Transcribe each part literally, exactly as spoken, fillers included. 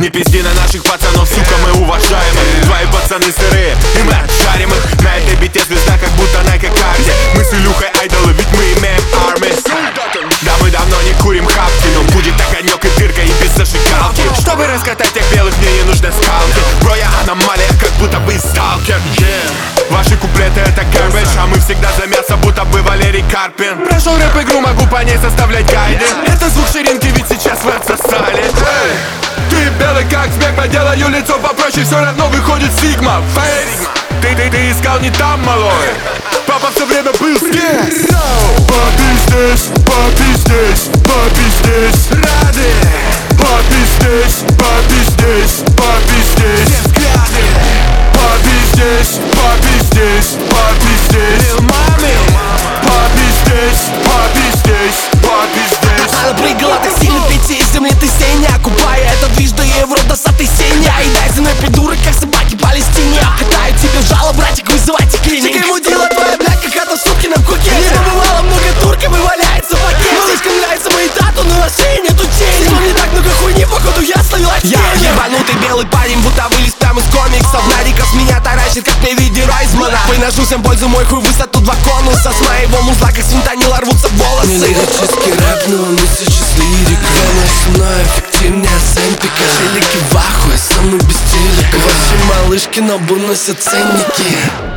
Не пизди на наших пацанов, сука, мы уважаем их. Твои пацаны сырые, и мы отшарим их. На этой бите звезда, как будто на карте. Мы с Илюхой айдолы, ведь мы имеем армии. Да мы давно не курим хапки, но будет так огонек и дырка, и без зажигалки. Чтобы раскатать тех белых, мне не нужны скалки. Бро, я аномалия, как будто бы сталкер, yeah. Ваши куплеты это гарбэдж, а мы всегда за мясо, будто бы Валерий Карпин. Прошел рэп-игру, могу по ней составлять гайды. Это звук ширинки, ведь сейчас вы отсосали. Эй, ты белый как снег, поделаю лицо попроще, все равно выходит сигма. Фейс, ты, ты, ты искал не там, малой. Папа все время был здесь. Папи здесь, папи здесь, папи здесь. Рады. Папи здесь, папи здесь, папи здесь. Взгляды. Папи здесь, папи здесь, папи здесь. Лил мами. Папи здесь, папи здесь, папи здесь. Она прыгала так сильно, пяти из земли ты сеня. Купая этот движ до евро до саты сеня. И дай за мной придурок, как собаки в Палестине. Катаю тебе в жало, братик, вызывайте клиник. Чекай, мудила твоя, блядь, как это сутки на куке. Не побывало много турков и валяется пакет. Малышкам нравится мои тату, но на шее нету тени. Но не так много хуйни, походу я словила тень. Я ебанутый белый парень, будто вылез прямо из комиксов. Нариков меня таращит, как при виде Райзмана. Выношу всем пользу, мой хуй высоту два конуса. С моего музла, как с фентанила, рвутся волосы. Не лирический рэп, но он сейчас лирика. Она со мной эффективнее сэмпика. Челики в ахуе, самый без телека. Ваши малышки на бу носят ценники.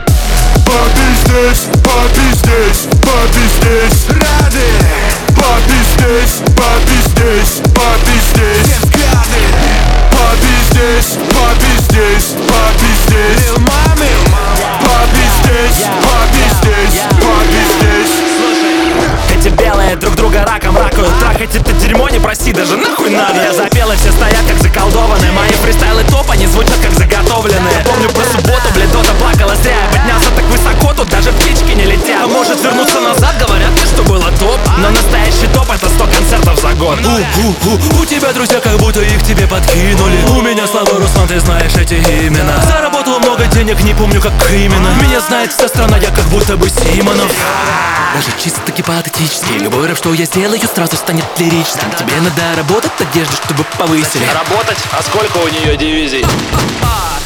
Папи здесь, папи здесь, папи здесь. Рады. Папи здесь, папи здесь, папи здесь. Взгляды. Папи здесь, папи здесь, папи здесь. Лил мами. Папи здесь, папи здесь, папи здесь. Эти белые друг друга раком ракают. Трахать это дерьмо, не проси, даже нахуй надо. Я запел, и все стоят как заколдованные. Мои фристайлы топ, они звучат как заготовленные. Помню про субботу, блядь, Дота плакала зря. Я поднялся так высоко, тут даже птички не летят. А может вернуться назад, говорят мне, что было топ. Но настоящий топ это сто концертов за год. У-у-у, у тебя друзья, как будто их тебе подкинули. У меня слава Руслан, ты знаешь эти имена. Заработал много денег, не помню как именно. Меня знает вся страна, я как будто бы Симонов. Даже чисто гипотетически любой рэп, что я сделаю, сразу станет лиричным. Тебе надо работать, одежду, чтобы повысили. Работать? А сколько у нее дивизий?